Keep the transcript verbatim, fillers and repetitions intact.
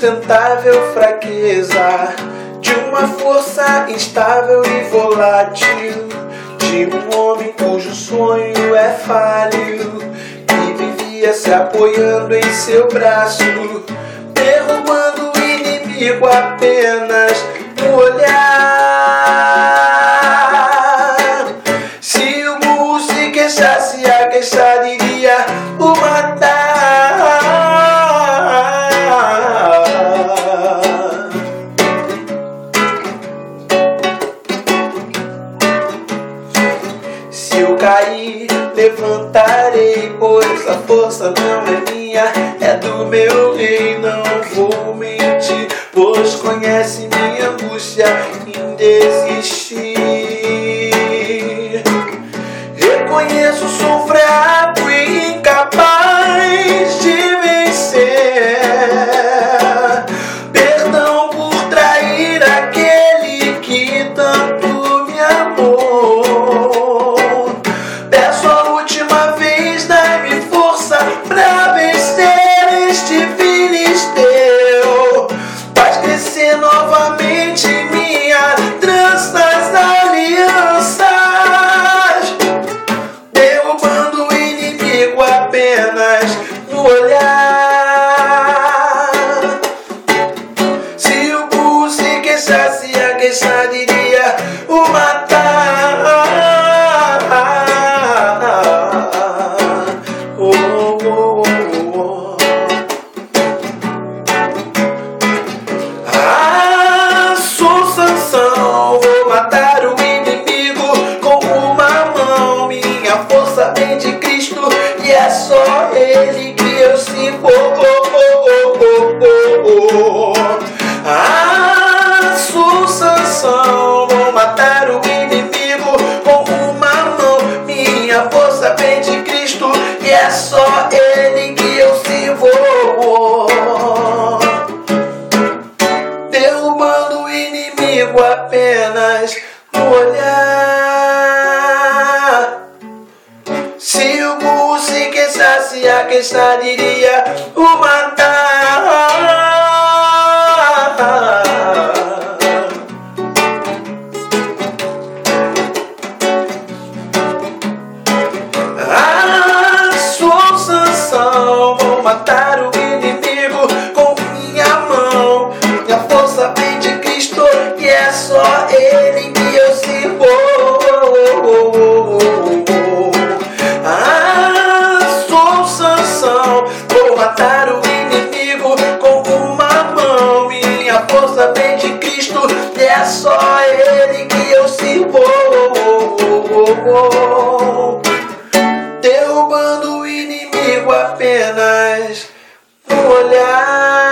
insustentável fraqueza de uma força instável e volátil, de um homem cujo sonho é falho, que vivia se apoiando em seu braço, derrubando o inimigo apenas no olhar. Se o burro se queixasse, a queixada iria o matar. Se eu cair, levantarei, pois a força não é minha, é do meu rei. Não vou mentir, pois conhece minha angústia em desistir. Reconheço, sou fraco e incapaz de vencer. Perdão por trair aquele que tanto me amou. Peço a última vez, dai-me força pra vencer este filisteu. Faz crescer novamente minha trança das alianças, derrubando o inimigo apenas no olhar. Se o burro se queixasse, a queixada iria o matar. Oh, oh, oh, oh. Ah, sou Sansão, vou matar o inimigo com uma mão. Minha força vem de Cristo e é só Ele que eu sirvo. Oh, oh, oh, oh, oh, oh. Ah, sou Sansão, vou matar o inimigo com uma mão. Minha força vem de Cristo e é só Ele que eu sirvo. Derrubando o inimigo apenas no olhar. Se o burro se queixasse, a queixada iria o matar. Ah, sou Sansão, vou matar o inimigo com minha mão. Minha força vem de Cristo e é só Ele que eu sirvo. Ah, sou Sansão, vou matar o inimigo com uma mão. Minha força vem de Cristo e é só Ele que eu sirvo. Derrubando o inimigo apenas no olhar.